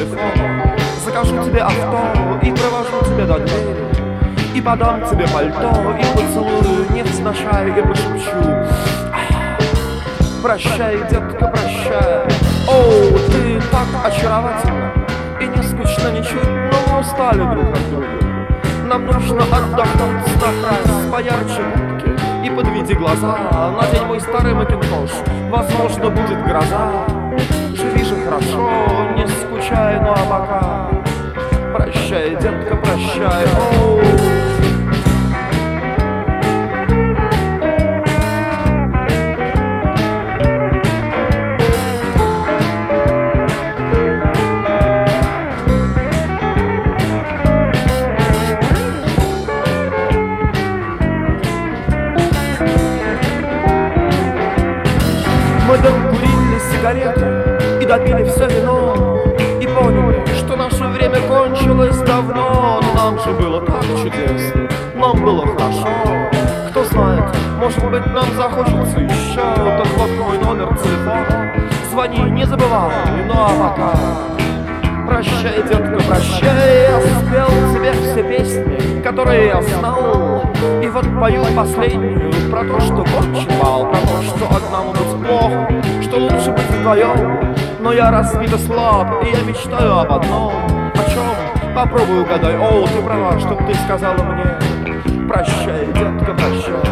телефон, закажу тебе авто и провожу тебя до двери, и подам тебе пальто, и поцелую не взношаю, и пошепчу: прощай, детка, прощай. О, ты так очаровательна, и не скучно ничуть, но мы устали друг от друга. Нам нужно отдохнуть на раз, поярче губки и подведи глаза. Надень мой старый макинтош, возможно, будет гроза. Живи же хорошо, не скучай, ну а пока прощай, детка, прощай. О. Мы докурили сигарету и допили все вино, и поняли, что наше время кончилось давно. Но нам же было так чудесно, нам было хорошо. Кто знает, может быть, нам захочется еще. Так вот мой номер телефона, звони, не забывай. Ну а пока прощай, детка, прощай. Я спел тебе все песни, которые я знал, и вот пою последнюю про то, что кончил, про то, что одному быть плохо, что лучше быть вдвоем. Но я разбит и слаб, и я мечтаю об одном. О чем? Попробуй угадай. О, ты права, что ты сказала мне. Прощай, детка, прощай.